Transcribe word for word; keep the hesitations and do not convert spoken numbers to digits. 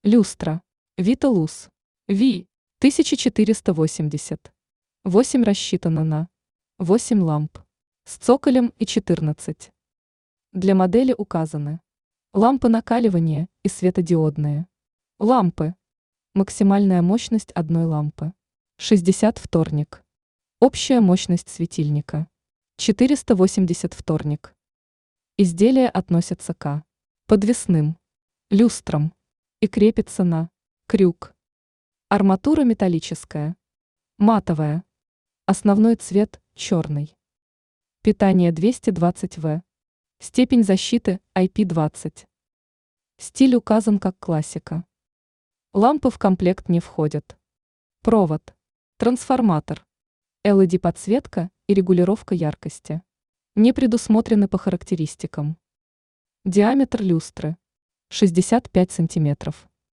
Люстра. Виталус. Ви. тысяча четыреста восемьдесят. восемь рассчитано на восемь ламп. С цоколем и четырнадцать. Для модели указаны лампы накаливания и светодиодные. Лампы. Максимальная мощность одной лампы. шестьдесят вторник. Общая мощность светильника. четыреста восемьдесят вторник. Изделия относятся к подвесным люстрам и крепится на крюк. Арматура металлическая. Матовая. Основной цвет черный. Питание двести двадцать ватт. Степень защиты ай пи двадцать. Стиль указан как классика. Лампы в комплект не входят. Провод. Трансформатор. эл и ди подсветка и регулировка яркости. Не предусмотрены по характеристикам. Диаметр люстры. шестьдесят пять сантиметров.